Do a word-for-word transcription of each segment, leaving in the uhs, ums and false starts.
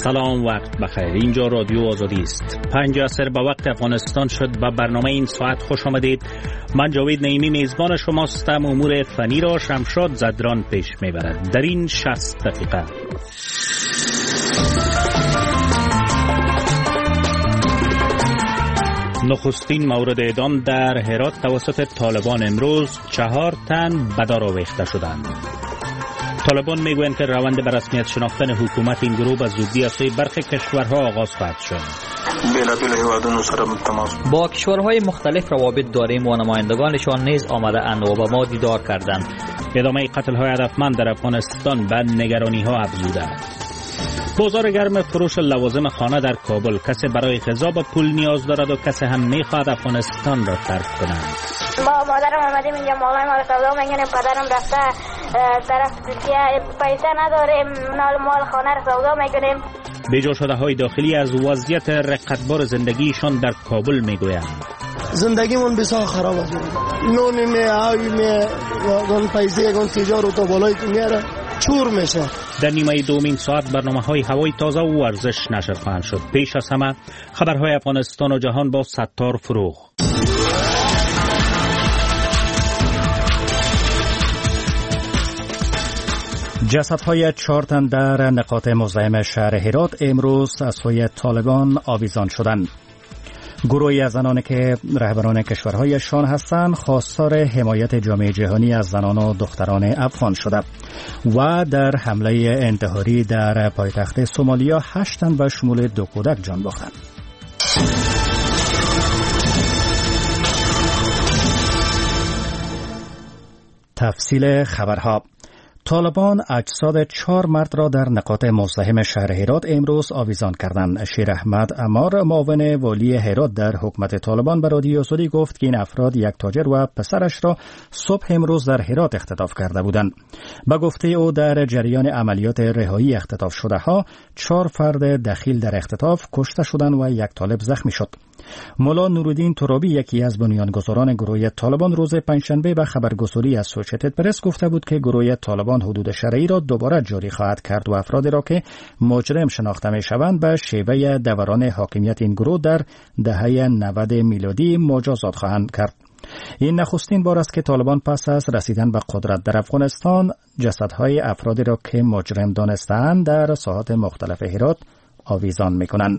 سلام، وقت بخیر. اینجا رادیو آزادی است. پنج عصر به وقت افغانستان شد. به برنامه این ساعت خوش آمدید. من جاوید نعیمی میزبان شماستم. امور فنی را شمشاد زدران پیش میبرد در این شصت دقیقه. نخستین مورد اعدام در هرات توسط طالبان امروز، چهار تن به دار آویخته شدند. طالبان میگویند که روند به رسمیت شناختن حکومت این گروه به زودی از سوی برخی کشورها آغاز خواهد شد. با کشورهای مختلف روابط داریم و نمایندگانشان نیز آمده اند و با ما دیدار کردند. ادامه قتل‌های هدفمند در افغانستان به نگرانی‌ها افزوده. بازار گرم فروش لوازم خانه در کابل. کسی برای غذا به پول نیاز دارد و کسی هم میخواهد افغانستان را ترک کند. ما مادرم آمدیم اینجا، مامان ما سودا میگنیم، پدرم رفته طرف ترکیه، پیسه نداریم، مال خانه را سودا میکنیم. بیجا شده های داخلی از وضعیت رقتبار زندگیشان در کابل میگویند. زندگیمون بسیار خراب است. نون می آبی می اون پیسه اون تجارت تو بالای میاره چور میشه. در نیمه دومین ساعت برنامه های هوای تازه و ورزش نشر خواهند شد. پیش از همه خبرهای افغانستان و جهان با ستار فروغ. جسدهای چهار تن در نقاط مزاحم شهر هرات امروز از سوی طالبان آویزان شدند. گروهی از زنانی که رهبران کشورهایشان هستند خواستار حمایت جامعه جهانی از زنان و دختران افغان شده و در حمله انتحاری در پایتخت سومالیا هشت تن به شمول دو کودک جان باختند. تفصیل خبرها. طالبان اجساد چهار مرد را در نقاط مزاحم شهر هرات امروز آویزان کردند. شیر احمد عمار، معاون والی هرات در حکومت طالبان، به رادیو آزادی گفت که این افراد یک تاجر و پسرش را صبح امروز در هرات اختطاف کرده بودند. به گفته او در جریان عملیات رهایی اختطاف شده ها چهار فرد دخیل در اختطاف کشته شدند و یک طالب زخمی شد. مولا نورالدین ترابی، یکی از بنیانگذاران گروه طالبان، روز پنجشنبه به خبرگزاری اسوسییتد پرس گفته بود که گروه طالبان حدود شرعی را دوباره جاری خواهد کرد و افرادی را که مجرم شناخته می شوند به شیوه دوران حاکمیت این گروه در دهه نود میلادی مجازات خواهند کرد. این نخستین بار است که طالبان پس از رسیدن به قدرت در افغانستان جسدهای افرادی را که مجرم دانسته‌اند در ساحات مختلف هرات آویزان می‌کنند.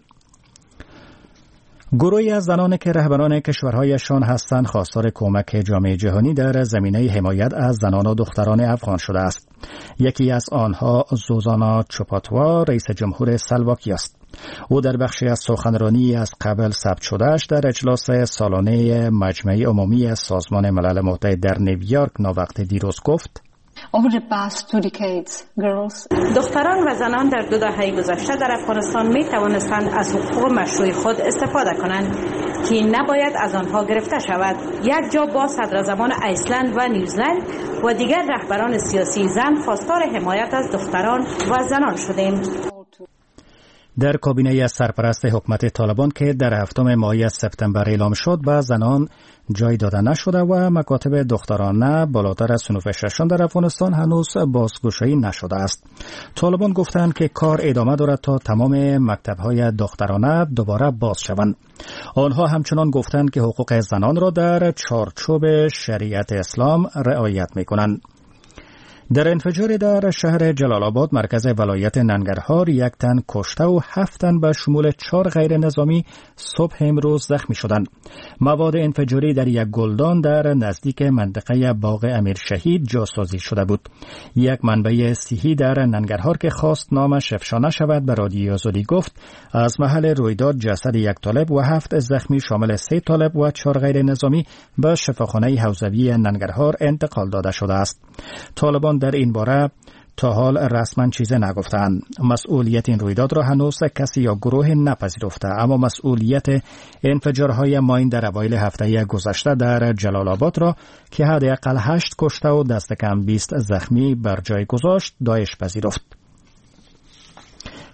گروهی از زنان که رهبران کشورهایشان هستند خواستار کمک جامعه جهانی در زمینه حمایت از زنان و دختران افغان شده است. یکی از آنها زوزانا چوپاتوا، رئیس جمهور سلواکی است. او در بخشی از سخنرانی از قبل ثبت شدهش در اجلاس سالانه مجمع عمومی سازمان ملل متحد در نیویورک ناوقت دیروز گفت: دختران و زنان در دو دهه گذشته در افغانستان می توانستند از حقوق مشروع خود استفاده کنند که نباید از آنها گرفته شود. یک جا با صدراعظمان ایسلند و نیوزلند و دیگر رهبران سیاسی زن خواستار حمایت از دختران و زنان شدیم. در کابینه سرپرست حکومت طالبان که در هفتم ماه سپتامبر اعلام شد به زنان جای داده نشده و مکاتب دخترانه بالاتر از صنوف ششم در افغانستان هنوز بازگشایی نشده است. طالبان گفتند که کار ادامه دارد تا تمام مکتب‌های دخترانه دوباره باز شوند. آنها همچنان گفتند که حقوق زنان را در چارچوب شریعت اسلام رعایت می‌کنند. در انفجار در شهر جلال آباد مرکز ولایت ننگرهار یک تن کشته و هفت تن به شمول چهار غیر نظامی صبح امروز زخمی شدند. مواد انفجاری در یک گلدان در نزدیک منطقه باغ امیر شهید جاسازی شده بود. یک منبع صحی در ننگرهار که خواست نامش افشا نشود به رادیو آزادی گفت از محل رویداد جسد یک طالب و هفت زخمی شامل سه طالب و چهار غیر نظامی به شفاخانه حوزوی ننگرهار انتقال داده شده است. طالبان در این باره تا حال رسما چیزی نگفتند. مسئولیت این رویداد را هنوز کسی یا گروه نپذیرفته، اما مسئولیت انفجارهای ماین در اوایل هفته گذشته در جلال آباد را که حداقل هشت کشته و دست کم بیست زخمی بر جای گذاشت داعش پذیرفت.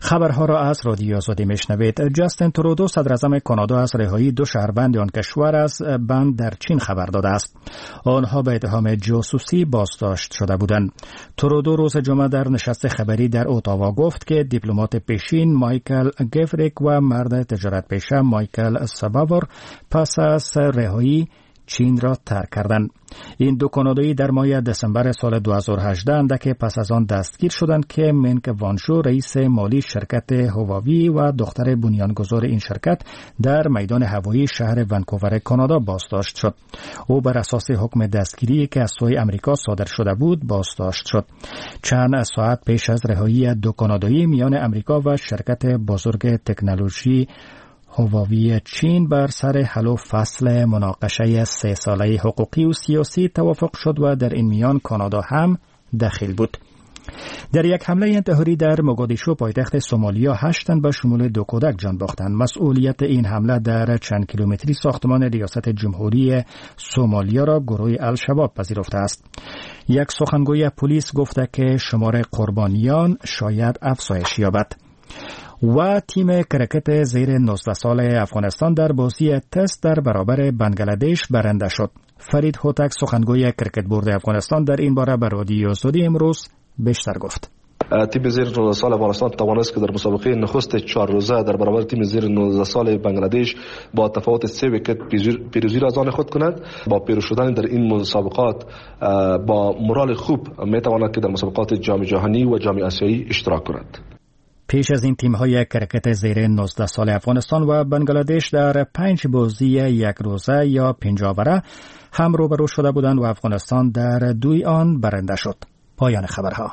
خبرها را از رادیو آزادی میشنوید. جاستین ترودو صدر اعظم کانادا از رهایی دو شهروند آن کشور از بند در چین خبر داده است. آنها به اتهام جاسوسی بازداشت شده بودند. ترودو روز جمعه در نشست خبری در اتاوا گفت که دیپلمات پیشین مایکل گفریک و مرد تجارت پیشه مایکل ساباور پس از رهایی چین را ترک کردند. این دو کانادایی در ماه دسامبر سال دو هزار و هجده اندک پس از آن دستگیر شدند که منک وانشو رئیس مالی شرکت هواوی و دختر بنیانگذار این شرکت در میدان هوایی شهر ونکوور کانادا بازداشت شد. او بر اساس حکم دستگیری که از سوی امریکا صادر شده بود بازداشت شد. چند ساعت پیش از رهایی دو کانادایی میان امریکا و شرکت بزرگ تکنولوژی هواوی چین بر سر حل و فصل مناقشه سه ساله حقوقی و سیاسی توافق شد و در این میان کانادا هم دخیل بود. در یک حمله انتحاری در موگادیشو پایتخت سومالیا هشت تن به شمول دو کودک جان باختند. مسئولیت این حمله در چند کیلومتری ساختمان ریاست جمهوری سومالیا را گروه الشباب پذیرفته است. یک سخنگوی پلیس گفته که شمار قربانیان شاید افزایش یابد. و تیم کرکت زیر نوزده سال افغانستان در بازی تست در برابر بنگلادش برنده شد. فرید هوتک سخنگوی کرکت بورد افغانستان در این باره به رادیو آزادی امروز بیشتر گفت. تیم زیر نوزده سال افغانستان توانست که در مسابقه نخست چهار روزه در برابر تیم زیر نوزده سال بنگلادش با تفاوت سه ویکت پیروزی را از آن خود کند. با پیروز شدن در این مسابقات با مورال خوب می تواند که در مسابقات جام جهانی و جام آسیایی اشتراک کند. پیش از این تیم‌های کرکت زیر نوزده سال افغانستان و بنگلادش در پنج بازی یک روزه یا پنج آوره هم روبرو شده بودند و افغانستان در دوی آن برنده شد. پایان خبرها.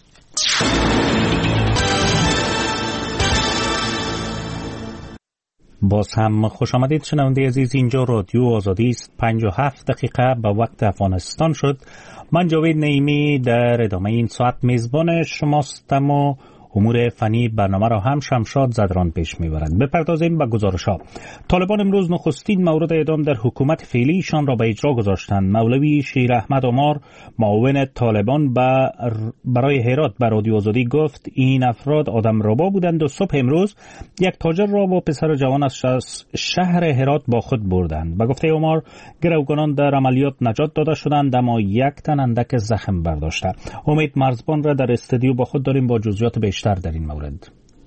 باز هم خوش آمدید شنونده عزیز. اینجا رادیو آزادی است. پنج و هفت دقیقه به وقت افغانستان شد. من جاوید نعیمی در ادامه این ساعت میزبان شماستم و امور فنی برنامه را هم شمشاد زدران پیش میبرند. بپردازیم به گزارش‌ها. طالبان امروز نخستین مورد اعدام در حکومت فعلیشان را به اجرا گذاشتند. مولوی شیر احمد عمار معاون طالبان برای هرات به رادیو آزادی گفت این افراد آدمربا بودند و صبح امروز یک تاجر را با پسر جوان از شهر هرات با خود بردند. به گفته عمار گروگانان در عملیات نجات داده شدند اما یک تن اندک زخم برداشته. امید مرزبان را در استودیو با خود داریم با جزئیات بیشتر در این مورد.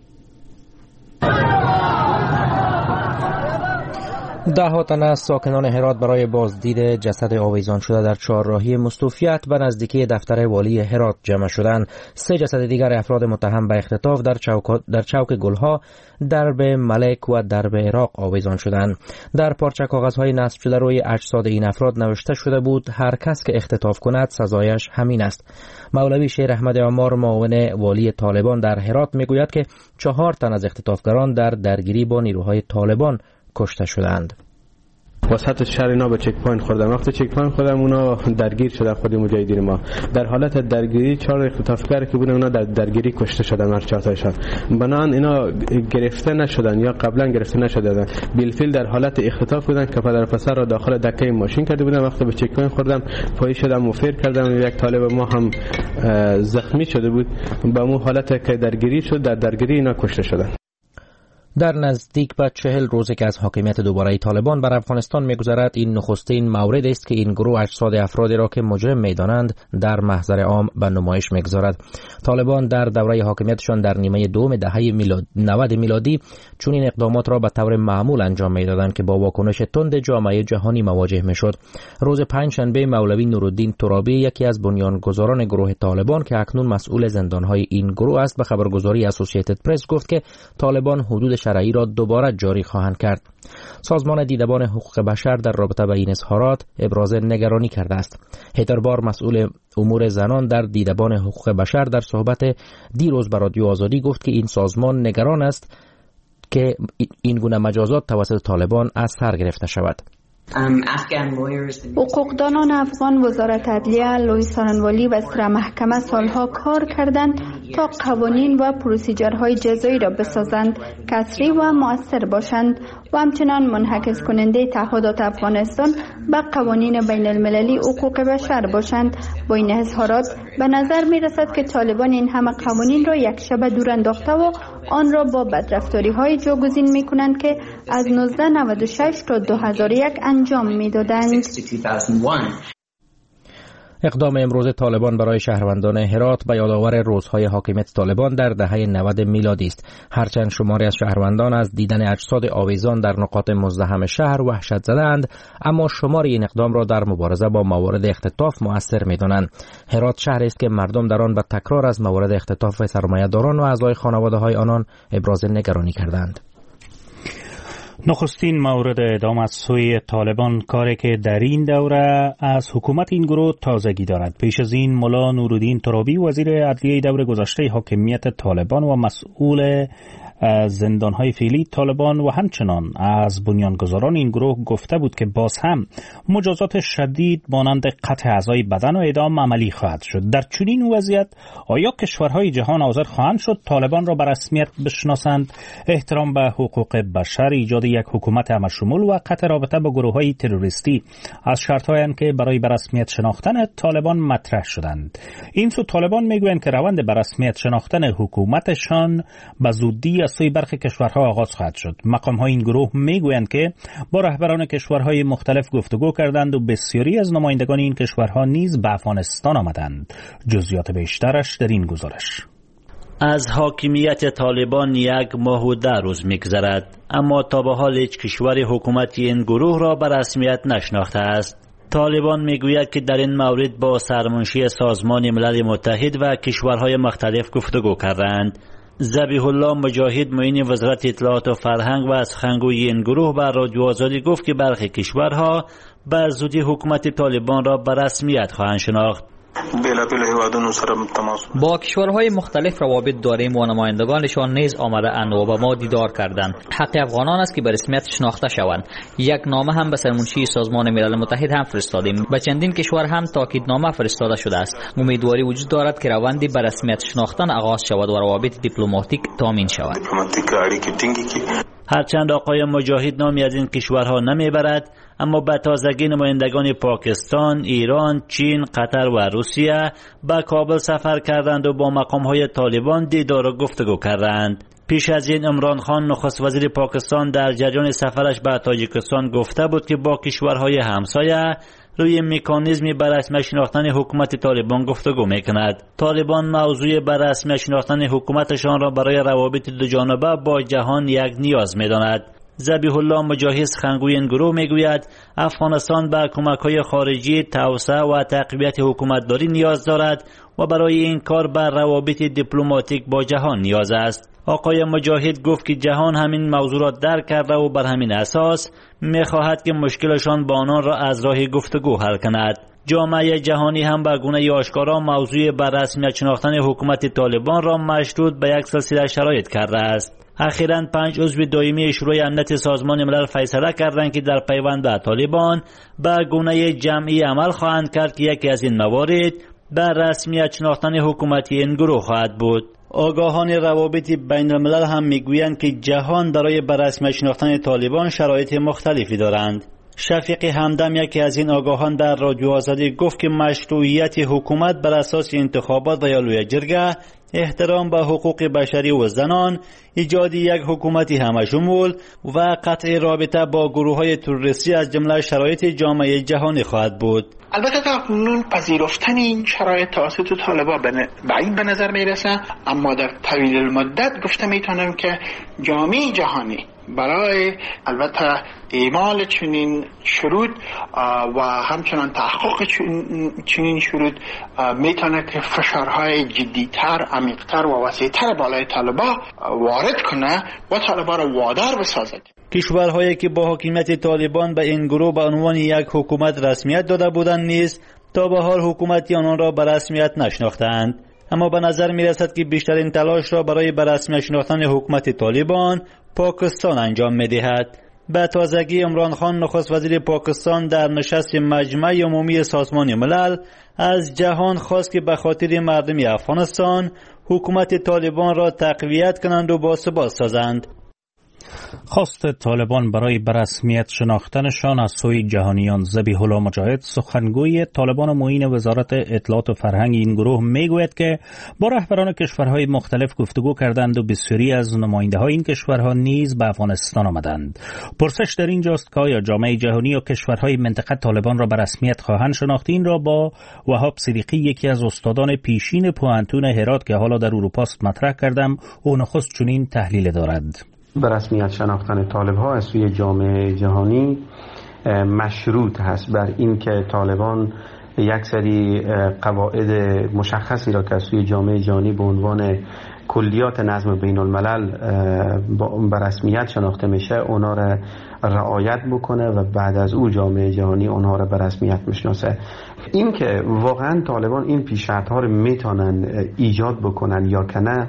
ده ها تن از ساکنان هرات برای بازدید جسد آویزان شده در چهارراهی مستوفیت و نزدیکی دفتر والی هرات جمع شدند. سه جسد دیگر افراد متهم به اختطاف در چوک در چوک گلها، درب ملک و درب عراق آویزان شدند. در پارچه کاغذهای نصب شده روی اجساد این افراد نوشته شده بود هر کس که اختطاف کند سزایش همین است. مولوی شیر احمد عمار معاون والی طالبان در هرات میگوید که چهار تن از اختطافگران در درگیری با نیروهای طالبان کشته شدند. وسط شهر اینا به چک پوینت خوردن. وقتی چک پوینت خوردن اونا درگیر شدن خود مجاهدین ما. در حالت درگیری چهار اختطافگر که بودن اونا در درگیری کشته شدن هر چهار تاشون. بنان اینا گرفته نشدن یا قبلا گرفته نشدن. بالفعل در حالت اختطاف بودن که پدر پسر را داخل دکه ماشین کرده بودن. وقتی به چک پوینت خوردن پای شدن و فیر کردن. یک طالب ما هم زخمی شده بود. با مو حالت که درگیری شد در درگیری اینا کشته شدن. در نزدیک به چهل روزه که از حاکمیت دوباره طالبان بر افغانستان می‌گذرد این نخستین مورد است که این گروه اجساد افرادی را که مجرم می‌دانند در محضر عام به نمایش می‌گذارد. طالبان در دوره حاکمیتشان در نیمه دوم دهه میلاد نود میلادی چون این اقدامات را به طور معمول انجام می‌دادند که با واکنش تند جامعه جهانی مواجه می‌شد. روز پنجشنبه مولوی نورالدین ترابی یکی از بنیانگذاران گروه طالبان که اکنون مسئول زندان‌های این گروه است به خبرگزاری اسوسییتد پرس گفت که طالبان حدود شرعی را دوباره جاری خواهند کرد. سازمان دیدبان حقوق بشر در رابطه با این اظهارات ابراز نگرانی کرده است. هیدر بار مسئول امور زنان در دیدبان حقوق بشر در صحبت دیروز با رادیو آزادی گفت که این سازمان نگران است که این گونه مجازات توسط طالبان از سر گرفته شود. حقوقدانان افغان، وزارت عدلیه، لوی سارنوالی و سر محکمه سالها کار کردند تا قوانین و پروسیجرهای جزایی را بسازند که عصری و مؤثر باشند و و همچنان منعکس کننده تعهدات افغانستان به قوانین بین المللی حقوق بشر باشند. با این اظهارات به نظر می رسد که طالبان این همه قوانین را یک شب دور انداخته و آن را با بدرفتاری های جاگزین می کنند که از نوزده نود و شش تا دو هزار و یک انجام می دادند. اقدام امروز طالبان برای شهروندان هرات به یادآور روزهای حاکمیت طالبان در دهه نود میلادی است. هرچند شماری از شهروندان از دیدن اجساد آویزان در نقاط مزدحم شهر وحشت زدند، اما شماری این اقدام را در مبارزه با موارد اختطاف مؤثر می‌دانند. هرات شهری است که مردم در آن به تکرار از موارد اختطاف سرمایه‌داران و اعضای خانواده‌های آنان ابراز نگرانی کردند. نخستین مورد اعدام از سوی طالبان، کاری که در این دوره از حکومت این گروه تازگی دارد. پیش از این ملا نورالدین ترابی وزیر عدلیه دور گذشته حاکمیت طالبان و مسئول زندانهای فعلی طالبان و همچنان از بنیانگذاران این گروه گفته بود که باز هم مجازات شدید مانند قطع اعضای بدن و اعدام عملی خواهد شد. در چنین وضعیت آیا کشورهای جهان حاضر خواهند شد طالبان را به رسمیت بشناسند؟ احترام به حقوق بشر، ایجاد یک حکومت همشمول و قطع رابطه با گروه‌های تروریستی از شرط‌هایی که برای به رسمیت شناختن طالبان مطرح شدند. این سو طالبان میگویند که روند به رسمیت شناختن حکومتشان به زودی از سوی برخی کشورها آغاز خواهد شد. مقام‌های این گروه میگویند که با رهبران کشورهای مختلف گفتگو کردند و بسیاری از نمایندگان این کشورها نیز به افغانستان آمدند. جزئیات بیشترش در این گزارش. از حاکمیت طالبان یک ماه و ده روز می‌گذرد، اما تا به حال هیچ کشور حکومتی این گروه را به رسمیت نشناخته است. طالبان میگوید که در این مورد با سرمنشی سازمان ملل متحد و کشورهای مختلف گفتگو کردند. ذبیح الله مجاهد معین وزارت اطلاعات و فرهنگ و سخنگوی این گروه به رادیو آزادی گفت که برخی کشورها به زودی حکومت طالبان را به رسمیت خواهند شناخت. با کشورهای مختلف روابط داریم و نمایندگانشان نیز آمده اند و با ما دیدار کردند. حق افغانان است که به رسمیت شناخته شوند. یک نامه هم به سرمنشی سازمان ملل متحد هم فرستادیم. به چندین کشور هم تاکیدنامه فرستاده شده است. امیدواری وجود دارد که روندی به رسمیت شناختن آغاز شود و روابط دیپلماتیک تامین شود. هرچند آقای مجاهد نامی از این کشورها نمیبرد، اما به تازگی نمایندگان پاکستان، ایران، چین، قطر و روسیه به کابل سفر کردند و با مقام‌های طالبان دیدار و گفتگو کردند. پیش از این عمران خان نخست وزیر پاکستان در جریان سفرش به تاجیکستان گفته بود که با کشورهای همسایه روی مکانیزمی به رسمیت شناختن حکومت طالبان گفتگو میکند. طالبان موضوع به رسمیت شناختن حکومتشان را برای روابط دوجانبه با جهان یک نیاز میداند. ذبیح الله مجاهد سخنگوی این گروه میگوید افغانستان به کمک‌های خارجی، توسعه و تقویت حکومتداری نیاز دارد و برای این کار به روابط دیپلماتیک با جهان نیاز است. آقای مجاهد گفت که جهان همین موضوع را درک کرده و بر همین اساس می‌خواهد که مشکلشان با آنان را از راه گفتگو حل کند. جامعه جهانی هم به گونه آشکارا موضوع به رسمیت شناختن حکومت طالبان را مشروط به یک سلسله شرایط کرده است. اخیراً پنج عضو دائمی شورای امنیت سازمان ملل فیصله کردند که در پیوند به طالبان به گونه جمعی عمل خواهند کرد که یکی از این موارد به رسمیت شناختن حکومت این گروه خواهد بود. آگاهان روابط بین الملل هم میگویند که جهان برای به رسمیت شناختن طالبان شرایط مختلفی دارند. شفیق همدم یکی از این آگاهان در رادیو آزادی گفت که مشروعیت حکومت بر اساس انتخابات و یا لوی جرگه، احترام به حقوق بشری و زنان، ایجاد یک حکومتی همشمول و قطع رابطه با گروه‌های تروریستی از جمله شرایط جامعه جهانی خواهد بود. البته تا کنون پذیرفتن این شرایط توسط طالبان به این به نظر میرسه، اما در طویل المدت گفته میتونم که جامعه جهانی برای البته اعمال چنین شروط و همچنان تحقق چنین شروط میتونه که فشارهای جدیتر، عمیقتر و وسیعتر بالای طالبان وارد کنه و طالبان را وادار بسازد. کشورهایی که با حاکمیت طالبان به این گروه به عنوان یک حکومت رسمیت داده بودند نیز تا به حال حکومتی آنان را به رسمیت نشناختند. اما به نظر می رسد که بیشترین تلاش را برای به رسمیت شناختن حکومت طالبان پاکستان انجام می دهد. به تازگی عمران خان نخست وزیر پاکستان در نشست مجمع عمومی سازمان ملل از جهان خواست که به خاطر مردم افغانستان حکومت طالبان را تقویت کنند و باثبات سازند. خواست طالبان برای برسمیت شناختنشان از سوی جهانیان. ذبیح الله مجاهد سخنگوی طالبان و معین وزارت اطلاعات و فرهنگ این گروه میگوید که با رهبران کشورهای مختلف گفتگو کردند و بسیاری از نماینده‌های این کشورها نیز به افغانستان آمدند. پرسش در اینجاست که آیا جامعه جهانی و کشورهای منطقه طالبان را به رسمیت خواهند شناخت؟ این را با وهاب صدیقی، یکی از استادان پیشین پوهنتون هرات که حالا در اروپا است، مطرح کردم. او نخست چنین تحلیل دارد. به رسمیت شناختن طالب‌ها از سوی جامعه جهانی مشروط هست بر این که طالبان یک سری قواعد مشخصی را که از سوی جامعه جهانی به عنوان کلیات نظم بین الملل به رسمیت شناخته میشه اونا را رعایت بکنه و بعد از او جامعه جهانی اونها را به رسمیت میشناسه. این که واقعا طالبان این پیش‌شرط ها رو میتونن ایجاد بکنن یا که نه،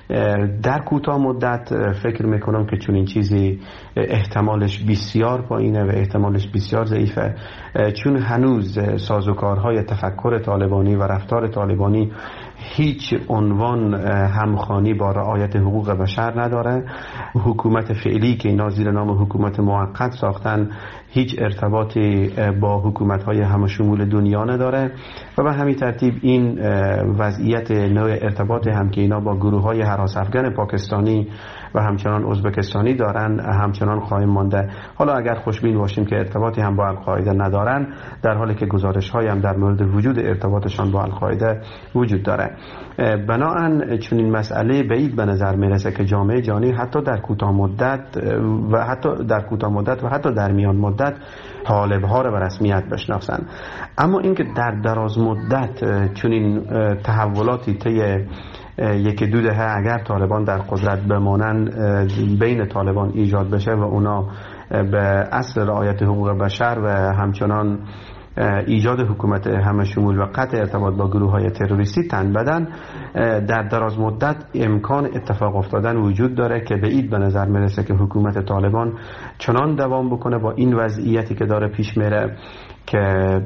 در کوتاه مدت فکر میکنم که چون این چیزی احتمالش بسیار پایینه و احتمالش بسیار ضعیفه، چون هنوز سازوکارهای تفکر طالبانی و رفتار طالبانی هیچ عنوان همخوانی با رعایت حقوق بشر نداره. حکومت فعلی که اینا زیر نام حکومت موقت ساختن هیچ ارتباطی با حکومت‌های همشمول دنیا نداره و به همین ترتیب این وضعیت نوع ارتباط هم که اینا با گروه‌های هراس افغان پاکستانی و همچنان ازبکستانی دارن همچنان خواهیم مانده. حالا اگر خوشبین باشیم که ارتباطی هم با القاعده ندارن، در حالی که گزارش‌های هم در مورد وجود ارتباطشان با القاعده وجود داره. بنابراین چون این مسئله بعید به نظر میرسه که جامعه جهانی حتی در کوتاه مدت و حتی در کوتاه مدت و حتی در میان مدت طالب‌ها را به رسمیت بشناسن. اما اینکه در دراز مدت چون این تحولاتی طی یکی دو دهه اگر طالبان در قدرت بمانن بین طالبان ایجاد بشه و اونا به اصل رعایت حقوق بشر و همچنان ایجاد حکومت همه شمول و قطع ارتباط با گروه های تروریستی تن بدن، در دراز مدت امکان اتفاق افتادن وجود داره که بعید به نظر میرسه که حکومت طالبان چنان دوام بکنه با این وضعیتی که داره پیش میره که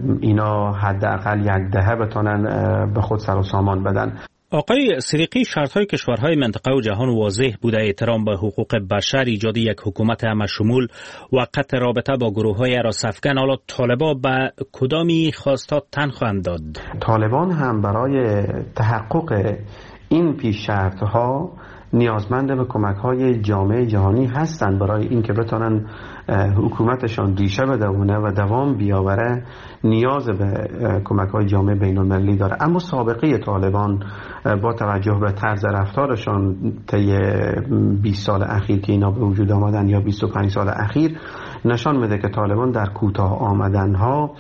اینا حداقل یک دهه بتونن به خود سر و سامان بدن. آقای صدیقی، شرط‌های کشورهای منطقه و جهان واضح بوده: احترام به حقوق بشر، ایجاد یک حکومت همشمول و قطع رابطه با گروه‌های هراس افغان. حالا طالبان به کدامی خواستات تن خواهند داد؟ طالبان هم برای تحقق این پیش شرط‌ها نیازمند به کمک‌های جامعه جهانی هستند برای اینکه بتونن حکومتشان ریشه بدونه و دوام بیاوره. نیاز به کمک‌های جامعه بین‌المللی داره. اما سابقه طالبان با توجه به طرز رفتارشان طی بیست سال اخیر که اینا به وجود آمدن یا بیست و پنج سال اخیر نشان میده که طالبان در کوتاه آمدنها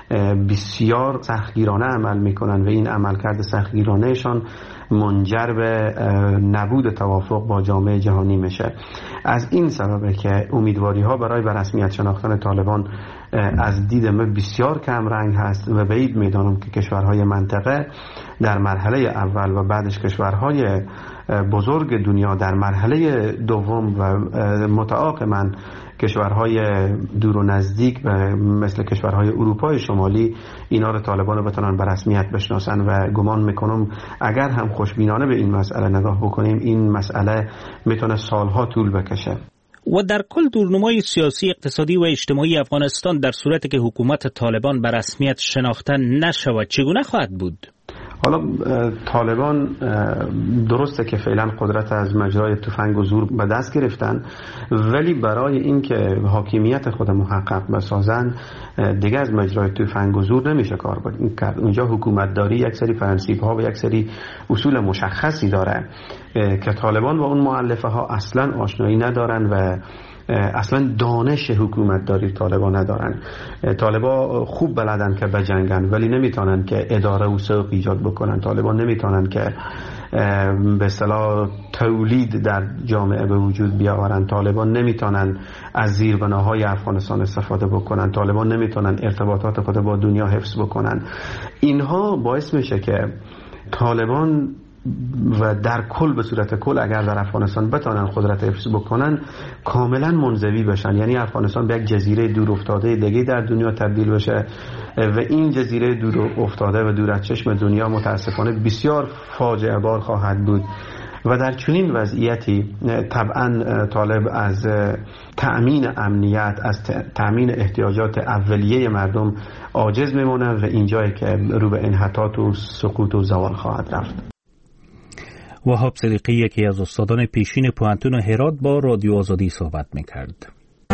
بسیار سختگیرانه عمل میکنن و این عملکرد سختگیرانهشان منجر به نبود توافق با جامعه جهانی میشه. از این سببه که امیدواری ها برای به رسمیت شناختن طالبان از دید من بسیار کم رنگ هست و بعید میدانم که کشورهای منطقه در مرحله اول و بعدش کشورهای بزرگ دنیا در مرحله دوم و متعاقباً کشورهای دور و نزدیک مثل کشورهای اروپای شمالی اینا رو طالبان رو بتونن به رسمیت بشناسن و گمان میکنم اگر هم خوشبینانه به این مسئله نگاه بکنیم این مسئله میتونه سالها طول بکشه. و در کل دورنمای سیاسی، اقتصادی و اجتماعی افغانستان در صورتی که حکومت طالبان به رسمیت شناخته نشود چگونه خواهد بود؟ حالا طالبان درسته که فعلا قدرت از مجرای تفنگ و زور به دست گرفتن، ولی برای اینکه حاکمیت خود محقق بسازن دیگه از مجرای تفنگ و زور نمیشه کار کرد. اونجا حکومتداری یک سری پرنسیپ ها و یک سری اصول مشخصی داره که طالبان با اون مؤلفه ها اصلا آشنایی ندارن و اصلا دانش حکومتداری طالبان ندارن. طالبان خوب بلدن که بجنگن ولی نمیتونن که اداره و سوق ایجاد بکنن. طالبان نمیتونن که به اصطلاح تولید در جامعه به وجود بیاورن. طالبان نمیتونن از زیربناهای افغانستان استفاده بکنن. طالبان نمیتونن ارتباطات خود با دنیا حفظ بکنن. اینها باعث میشه که طالبان و در کل به صورت کل اگر در افغانستان بتونن قدرت حفظ بکنن کاملا منزوی بشن، یعنی افغانستان به یک جزیره دور افتاده دیگه در دنیا تبدیل بشه و این جزیره دور افتاده و دور از چشم دنیا متاسفانه بسیار فاجعه بار خواهد بود. و در چنین وضعیتی طبعا طالب از تأمین امنیت، از تأمین احتیاجات اولیه مردم عاجز میمونه و اینجایی که رو به انحطاط و سقوط و زوال خواهد رفت. وهاب صدیقی یکی از استادان پیشین پوهنتون هرات با رادیو آزادی صحبت میکرد.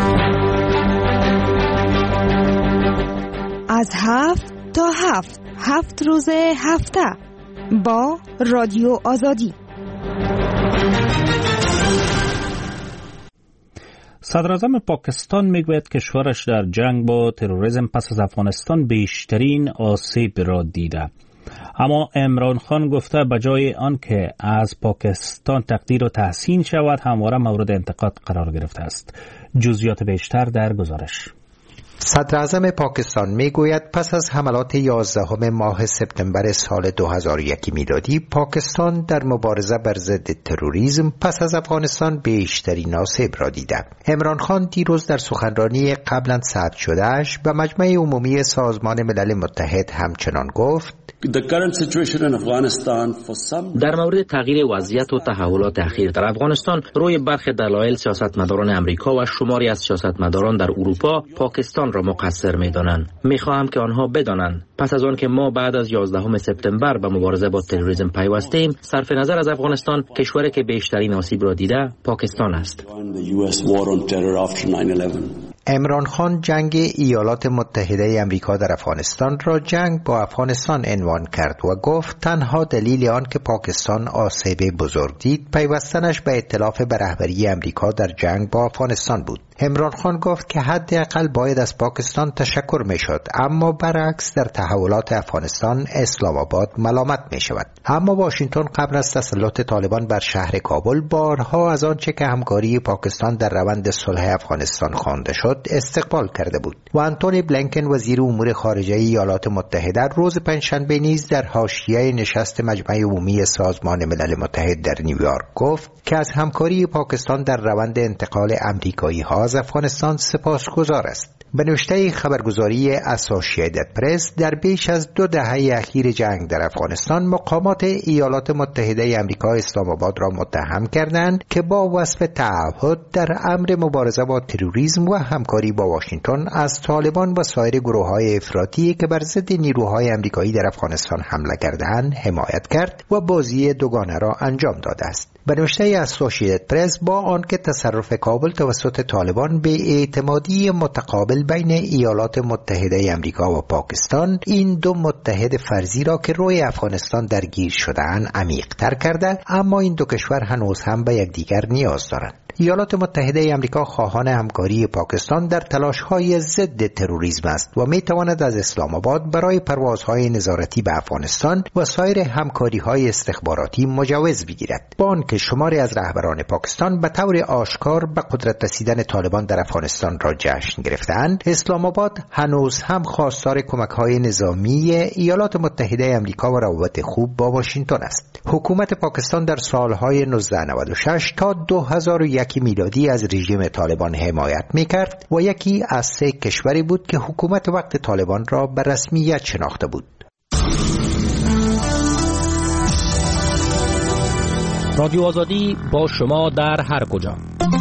از هفت تا هفت هفت روز هفته با رادیو آزادی. صدراعظم پاکستان میگوید کشورش در جنگ با تروریسم پس از افغانستان بیشترین آسیب را دیده. اما عمران خان گفته بجای آن که از پاکستان تقدیر و تحسین شود همواره مورد انتقاد قرار گرفته است. جزئیات بیشتر در گزارش. صدراعظم پاکستان میگوید پس از حملات یازدهم ماه سپتامبر سال دو هزار و یک میلادی پاکستان در مبارزه بر ضد تروریسم پس از افغانستان بیشترین آسیب را دیده. عمران خان دیروز در سخنرانی قبلا ثبت شدهش به مجمع عمومی سازمان ملل متحد همچنان گفت در مورد تغییر وضعیت و تحولات اخیر در افغانستان روی برخی دلایل سیاستمداران امریکا و شماری از سیاستمداران در اروپا پاکستان را مقصر می‌دانند. می‌خواهم که آنها بدانند پس از آن که ما بعد از یازدهم سپتامبر به مبارزه با تروریسم پیوستیم، صرف نظر از افغانستان کشوری که بیشترین آسیب را دیده پاکستان است. عمران خان جنگ ایالات متحده امریکا در افغانستان را جنگ با افغانستان عنوان کرد و گفت تنها دلیل آن که پاکستان آسیب بزرگ دید پیوستنش به ائتلاف به رهبری امریکا در جنگ با افغانستان بود. عمران خان گفت که حداقل باید از پاکستان تشکر می شد، اما برعکس در تحولات افغانستان اسلام آباد ملامت می شود. اما واشنگتن قبل از تسلط طالبان بر شهر کابل بارها از آنچه که همکاری پاکستان در روند صلح افغانستان خوانده شد استقبال کرده بود و آنتونی بلینکن وزیر امور خارجه ایالات متحده روز پنجشنبه نیز در حاشیه نشست مجمع عمومی سازمان ملل متحد در نیویورک گفت که از همکاری پاکستان در روند انتقال امریکایی ها از افغانستان سپاسگزار است. به نوشته خبرگزاری اسوسییتد پرس در بیش از دو دهه اخیر جنگ در افغانستان مقامات ایالات متحده آمریکا اسلام آباد را متهم کردند که با وصف تعهد در امر مبارزه با تروریسم و همکاری با واشنگتن از طالبان و سایر گروه‌های افراطی که بر ضد نیروهای آمریکایی در افغانستان حمله کردند حمایت کرد و بازی دوگانه را انجام داده است. به نوشته اسوسییتد پرس با آنکه تصرف کابل توسط طالبان به اعتمادی متقابل بین ایالات متحده آمریکا و پاکستان این دو متحد فرضی را که روی افغانستان درگیر شده‌اند عمیق‌تر کرده، اما این دو کشور هنوز هم به یکدیگر نیاز دارند. ایالات متحده آمریکا خواهان همکاری پاکستان در تلاش‌های ضد تروریسم است و می‌تواند از اسلام آباد برای پروازهای نظارتی به افغانستان و سایر همکاری‌های استخباراتی مجوز بگیرد. با آنکه شماری از رهبران پاکستان به طور آشکار به قدرت رسیدن طالبان در افغانستان را جشن گرفتند، اسلام آباد هنوز هم خواستار کمک‌های نظامی ایالات متحده آمریکا و روابط خوب با واشنگتن است. حکومت پاکستان در سال‌های نوزده نود و شش تا دو هزار و یک میلادی از رژیم طالبان حمایت میکرد و یکی از سه کشوری بود که حکومت وقت طالبان را به رسمیت شناخته بود. رادیو آزادی با شما در هر کجا.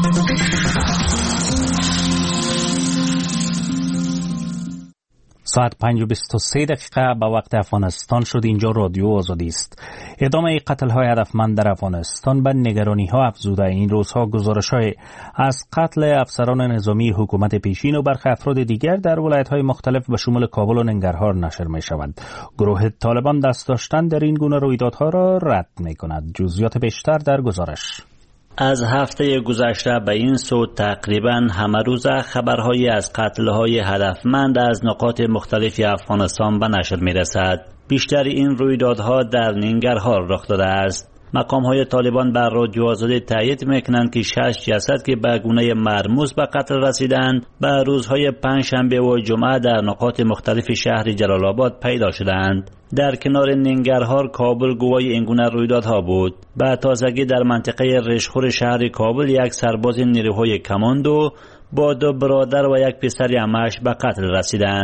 ساعت پنج و بیست و سه دقیقه به وقت افغانستان شد. اینجا رادیو آزادی است. ادامه قتل های هدفمند در افغانستان به نگرانی ها افزوده. این روزها گزارش های از قتل افسران نظامی حکومت پیشین و برخی افراد دیگر در ولایت های مختلف به شمول کابل و ننگرهار نشر می شود. گروه طالبان دست داشتن در این گونه رویدادها را رد می کند. جزئیات بیشتر در گزارش. از هفته گذشته به این سو تقریبا همه روز خبرهایی از قتل‌های هدفمند از نقاط مختلف افغانستان به نشر می‌رسد. بیشتر این رویدادها در ننگرهار رخ داده است. مقام‌های طالبان بر رادیو آزادی تایید می‌کنند که شش جسد که به گونه مرموز به قتل رسیدند به روزهای پنجشنبه و جمعه در نقاط مختلف شهر جلال آباد پیدا شدند. در کنار ننگرهار کابل گواه این گونه رویدادها بود. به تازگی در منطقه رشخور شهر کابل یک سرباز نیروهای کماندو با دو برادر و یک پسر عمش به قتل رسیدند.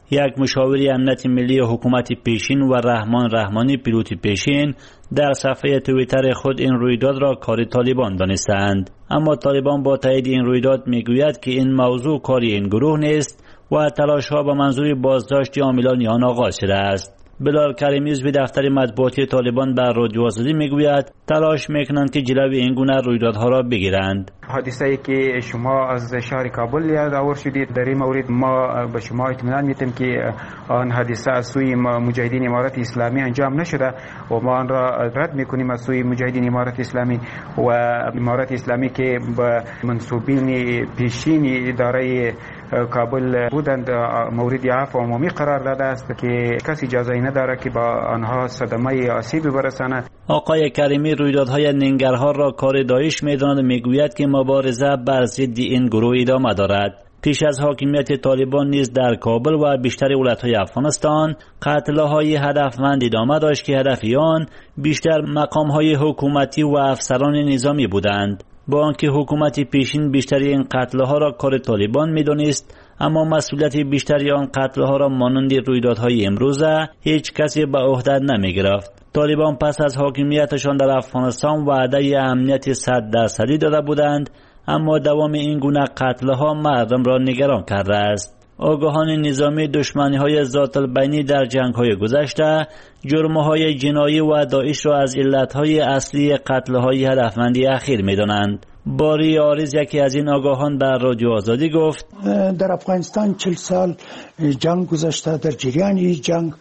یک مشاور امنیت ملی حکومت پیشین و رحمان رحمانی پیلوت پیشین در صفحه توییتر خود این رویداد را کار طالبان دانستند. اما طالبان با تایید این رویداد میگوید که این موضوع کار این گروه نیست و تلاش‌ها به منظور بازداشت عاملان آن آغاز شده است. بلال کریمی عضو دفتر مطبوعاتی طالبان بر رادیو آزادی میگوید تلاش میکنند که جلوی این گونه رویدادها را بگیرند. حادثه‌ای که شما از شهر کابل یاد آور شدید، در این مورد ما به شما اطمینان میدیم که آن حادثه از سوی مجاهدین امارت اسلامی انجام نشده و ما آن را رد میکنیم از سوی مجاهدین امارت اسلامی و امارت اسلامی که به منصوبین پیشین اداره کابل بودند مورد عفو عمومی قرار داده است که کسی اجازه نداره که با آنها صدمه آسیب برساند. آقای کریمی رویدادهای ننگرهار را کار داعش می‌داند و میگوید که مبارزه بر ضد این گروه ادامه دارد. پیش از حاکمیت طالبان نیز در کابل و بیشتر ولایت‌های افغانستان قتل‌های هدفمند ادامه داشت که هدف آن بیشتر مقام‌های حکومتی و افسران نظامی بودند. با آنکه حکومت پیشین بیشتر این قتل‌ها را کار طالبان می‌دانست، اما مسئولیت بیشتر آن قتل‌ها را مانند رویدادهای امروزه هیچ کسی به عهده نمی‌گرفت. طالبان پس از حاکمیتشان در افغانستان وعده امنیت صد درصدی داده بودند، اما دوام این گونه قتل‌ها مردم را نگران کرده است. آگاهان نظامی دشمنی‌های ذات البینی در جنگ‌های گذشته جرم‌های جنایی و داعش را از علت‌های اصلی قتل‌های هدفمندی اخیر می‌دانند. باری عارض یکی از این آگاهان در رادیو آزادی گفت در افغانستان چهل سال جنگ گذشته، در جریان این جنگ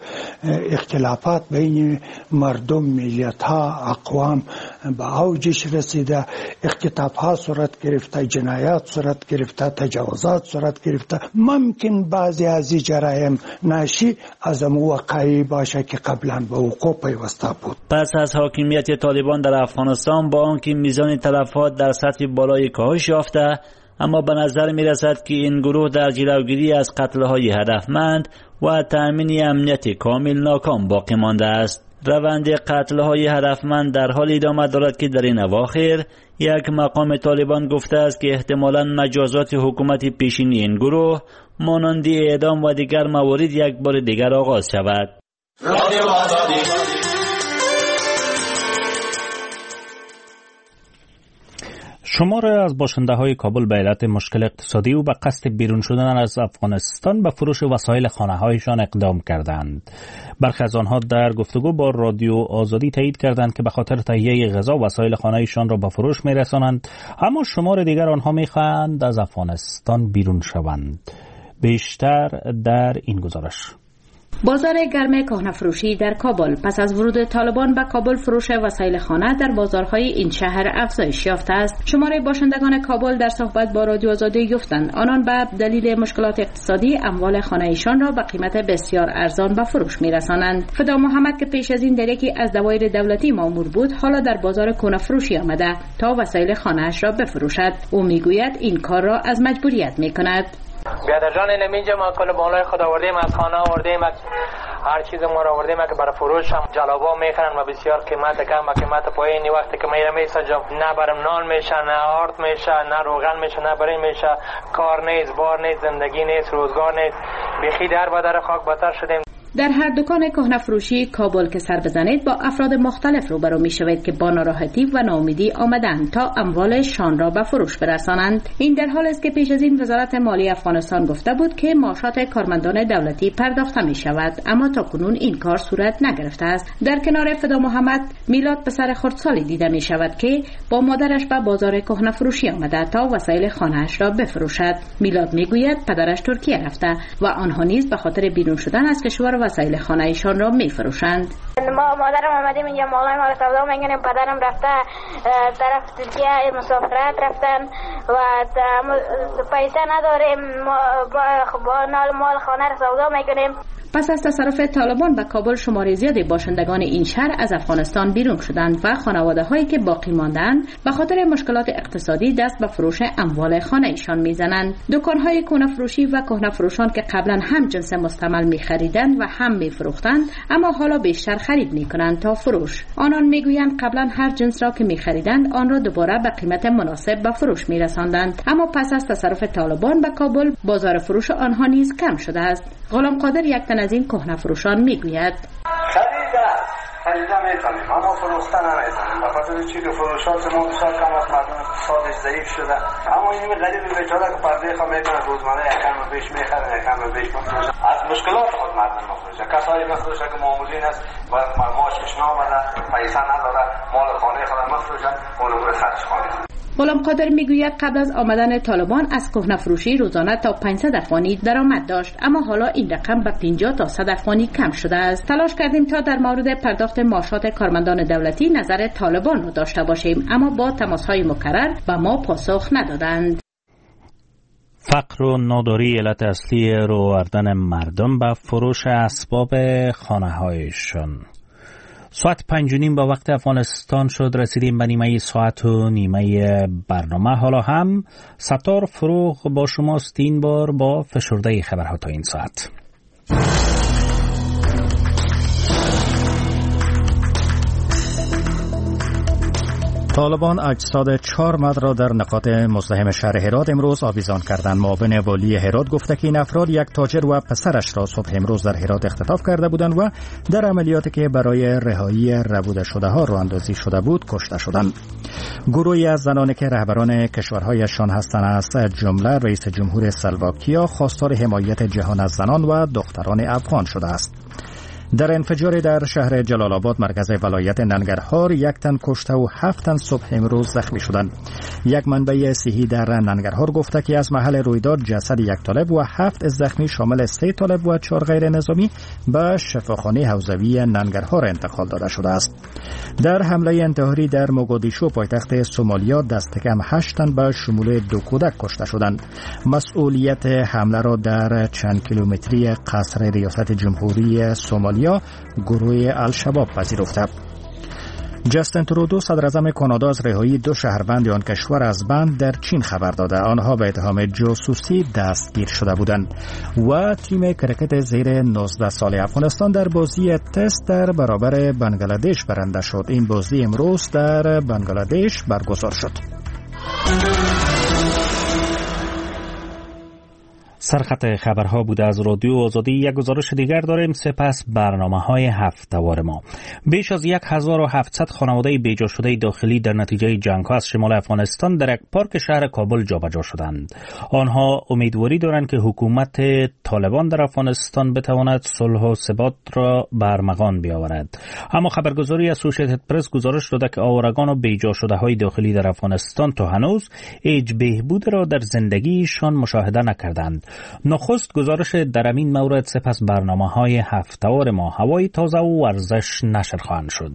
اختلافات بین مردم، ملیت‌ها، اقوام به اوجش رسیده، اختطاف‌ها صورت گرفته، جنایات صورت گرفته، تجاوزات صورت گرفته. ممکن بعضی از این جرایم ناشی از موقعی باشه که قبلا به وقوع پیوسته بود. پس از حاکمیت طالبان در افغانستان با آنکه میزان تلفات در سطح بالای کاهش یافته، اما به نظر می رسد که این گروه در جلوگیری از قتل‌های هدفمند و تأمین امنیت کامل ناکام باقی مانده است. روند قتل‌های هدفمند در حال ادامه دارد که در این اواخر یک مقام طالبان گفته است که احتمالاً مجازات حکومت پیشین این گروه مانند اعدام و دیگر موارد یک بار دیگر آغاز شود. شمار از باشنده های کابل به علت مشکل اقتصادی و به قصد بیرون شدن از افغانستان به فروش وسایل خانه هایشان اقدام کردند. برخی از آنها در گفتگو با رادیو آزادی تایید کردند که به خاطر تهیه غذا وسایل خانه ایشان را به فروش می رسانند، اما شمار دیگر آنها می خواهند از افغانستان بیرون شوند. بیشتر در این گزارش. بازار گرم کهنه‌فروشی در کابل پس از ورود طالبان به کابل فروش وسایل خانه در بازارهای این شهر افزایش یافته است. شماره باشندگان کابل در صحبت با رادیو آزادی گفتند آنان به دلیل مشکلات اقتصادی اموال خانه ایشان را به قیمت بسیار ارزان به فروش می‌رسانند. فدا محمد که پیش از این در یکی از دوایر دولتی مأمور بود، حالا در بازار کهنه‌فروشی آمده تا وسایل خانه‌اش را بفروشد. او میگوید این کار را از مجبوریت می‌کند. بیادر جان اینم اینجا ما کل بالای خود آوردیم، از خانه آوردیم، هر چیز ما را آوردیم که برای فروش هم جلابا میخرن و بسیار قیمت کم و قیمت پایینی. وقتی که میرم میسا جا نه برم نان میشه، نه آرد میشه، نه روغن میشه، نه برای میشه، کار نیست، بار نیست، زندگی نیست، روزگار نیست، بیخی در با در خاک باتر شدیم. در هر دکان کهنه فروشی کابل که سر بزنید با افراد مختلف روبرو می شوید که با ناراحتی و ناامیدی آمدند تا اموالشان را به فروش برسانند. این در حال است که پیش از این وزارت مالی افغانستان گفته بود که معاشات کارمندان دولتی پرداخته می شود، اما تا کنون این کار صورت نگرفته است. در کنار فدا محمد میلاد پسر خردسالی دیده می شود که با مادرش به بازار کهنه فروشی آمده تا وسایل خانه‌اش را بفروشد. میلاد می گوید پدرش ترکیه رفته و آنها نیز به خاطر بیرون شدن از کشور وسایل خانه ایشان را میفروشند. ما مادرم آمدیم اینجا مالای ما را سودا میکنیم، پدرم رفته طرف ترکیه مسافرت رفتن و پیسه نداریم، با نال مال خانه را سودا میکنیم. پس از تصرف طالبان به کابل شمار زیادی باشندگان این شهر از افغانستان بیرون شدند و خانواده هایی که باقی ماندند به خاطر مشکلات اقتصادی دست به فروش اموال خانه ایشان میزنند. دکان های کهنه فروشی و کهنه فروشان که قبلا هم جنس مستعمل می خریدند و هم می فروختند، اما حالا بیشتر خرید می کنند تا فروش. آنان میگویند قبلا هر جنس را که می خریدند آن را دوباره به قیمت مناسب به فروش می رساندند، اما پس از تصرف طالبان به کابل بازار فروش آنها نیز کم شده است. غلام قادر یک تن از این کهنه فروشان میگوید خرید است، خریده میتونیم اما فروختن نمیتونیم، بخاطر چی که فروشات ما بسیار کم است، مردم اقتصادش ضعیف شده. اما این غریب بیچاره که پرده خود میکنه روزانه یکم و بیش میخره یکم و بیش میفروشه، از مشکلات خود مردم مفروشه. کسایی مفروشه که معمولین است و معاشش نامده، پیسه نداره، مال خانه خود مفروشه، اون رو خرج کنه. غلام قادر میگوید قبل از آمدن طالبان از کهنه فروشی روزانه تا پانصد افغانی درآمد داشت، اما حالا این رقم به پنجاه تا صد افغانی کم شده است. تلاش کردیم تا در مورد پرداخت معاشات کارمندان دولتی نظر طالبان را داشته باشیم، اما با تماس‌های مکرر به ما پاسخ ندادند. فقر و ناداری علت اصلی رو آوردن مردم به فروش اسباب خانه‌هایشان. ساعت پنج و نیم با وقت افغانستان شد. رسیدیم به نیمه ساعت و نیمه برنامه. حالا هم ستار فروغ با شماست، این بار با فشرده خبرها تا این ساعت. طالبان اجساد چهار مرد را در نقاط مزدحم شهر هرات امروز آویزان کردند. معاون والی هرات گفته که این افراد یک تاجر و پسرش را صبح امروز در هرات اختطاف کرده بودند و در عملیاتی که برای رهایی ربوده شده ها راه اندازی شده بود کشته شدند. گروهی از زنانی که رهبران کشورهایشان هستند از جمله رئیس جمهور اسلواکیا خواستار حمایت جهان از زنان و دختران افغان شده است. در انفجاری در شهر جلال آباد مرکز ولایت ننگرهار یک تن کشته و هفت تن صبح امروز زخمی شدند. یک منبع صحی در ننگرهار گفته که از محل رویداد جسد یک طالب و هفت زخمی شامل سه طالب و چهار غیر نظامی به شفاخانه حوزوی ننگرهار انتقال داده شده است. در حمله انتحاری در موگادیشو پایتخت سومالیا دست کم هشت تن به شمول دو کودک کشته شدند. مسئولیت حمله را در چند کیلومتری قصر ریاست جمهوری سومالیا یا گروه الشباب پذیرفته. جاستین ترودو صدر اعظم کانادا از رهایی دو شهروند آن کشور از بند در چین خبر داده. آنها به اتهام جاسوسی دستگیر شده بودند. و تیم کرکت زیر نوزده سال افغانستان در بازی تست در برابر بنگلادش برنده شد. این بازی امروز در بنگلادش برگزار شد. سرخط خبرها بوده از رادیو آزادی. یک گزارش دیگر داریم، سپس برنامه های هفته‌وار ما. بیش از هزار و هفتصد خانواده بیجا شده داخلی در نتیجه جنگ ها از شمال افغانستان در یک پارک شهر کابل جابجا شدند. آنها امیدواری دارند که حکومت طالبان در افغانستان بتواند صلح و ثبات را به ارمغان بیاورد. اما خبرگزاری اسوسییتد پرس گزارش داده که آوارگان و بیجا شده های داخلی در افغانستان تا هنوز هیچ بهبود را در زندگیشان مشاهده نکردند. نخست گزارش در این مورد، سپس برنامه های هفته‌وار ما. هوای تازه و ورزش نشر خواهند شد.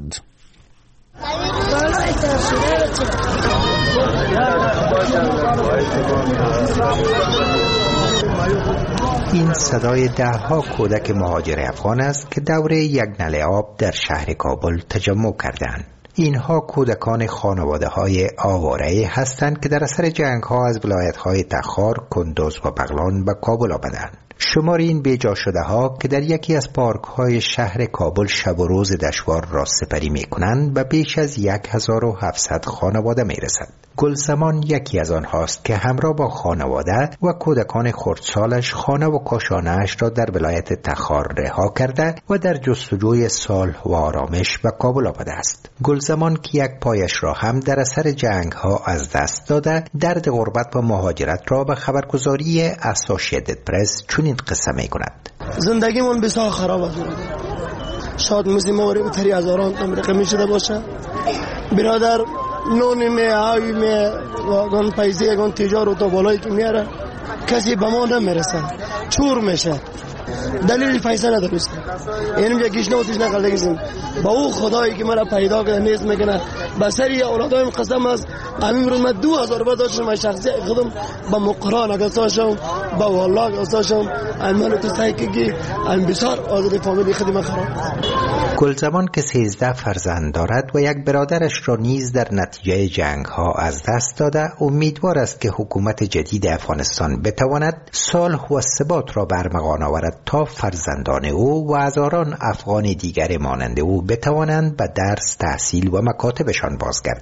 این صدای ده ها کودک مهاجر افغان است که دور یک نله آب در شهر کابل تجمع کردند. اینها کودکان خانواده های آواره هستند که در اثر جنگ ها از ولایت های تخار، کندوز و بغلان به کابل آمدند. شمار این بیجا شده ها که در یکی از پارک های شهر کابل شب و روز دشوار را سپری می کنند به بیش از یک هزار و هفتصد خانواده می رسد. گلزمان یکی از آنهاست که همراه با خانواده و کودکان خردسالش خانه و کاشانه‌اش را در ولایت تخار رها کرده و در جستجوی صلح و آرامش به کابل آمده است. گلزمان که یک پایش را هم در اثر جنگ ها از دست داده، درد غربت و مهاجرت را به خبرگزاری اسوسییتد پرس چنین قصه می کند. زندگیمون بسیار خراب است. شاید مثل موری به تری هزاران تمریقه می شده باشه. برادر نونی می آوی می واگان پیزی اگان تجار تا بالایی که میاره کسی به ما نمیرسه، چور میشه. دلیل پیسه ندارست. اینم یکیش نوتیش نکردگیسیم. با او خدایی که مرا پیدا کرده نیست میکنه. بسری اولادایم قسم است. همین رو من دو هزار روپیه داشتم من شخصی خودم با مقران اگستاشم با والله اگستاشم المال تو سایکی ام بسیار آزادی فامیلی خدمت خراب. گلزمان که سیزده فرزند دارد و یک برادرش را نیز در نتیجه جنگ ها از دست داده، امیدوار است که حکومت جدید افغانستان بتواند صلح و ثبات را برمغان آورد تا فرزندان او و هزاران افغان دیگر مانند او بتوانند به درس، تحصیل و مکاتبشان بازگردند.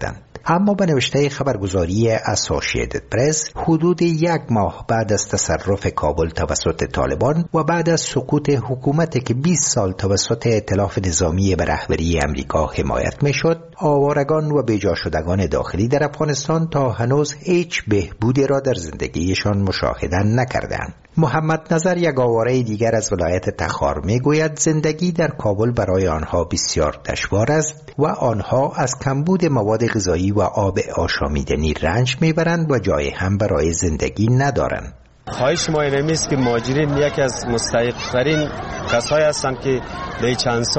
اما به نوشته خبرگزاری اسوسییتد پرس حدود یک ماه بعد از تصرف کابل توسط طالبان و بعد از سقوط حکومتی که بیست سال توسط ائتلاف نظامی به رهبری امریکا حمایت میشد، آوارگان و بیجا شدگان داخلی در افغانستان تا هنوز هیچ بهبودی را در زندگیشان مشاهده نکردند. محمد نظر، یک آواره دیگر از ولایت تخار، میگوید زندگی در کابل برای آنها بسیار دشوار است و آنها از کمبود مواد غذایی و آب آشامیدنی رنج میبرند و جای هم برای زندگی ندارند. خواهش ما این است که مهاجرین یکی از مستحق‌ترین کسایی هستند که در چند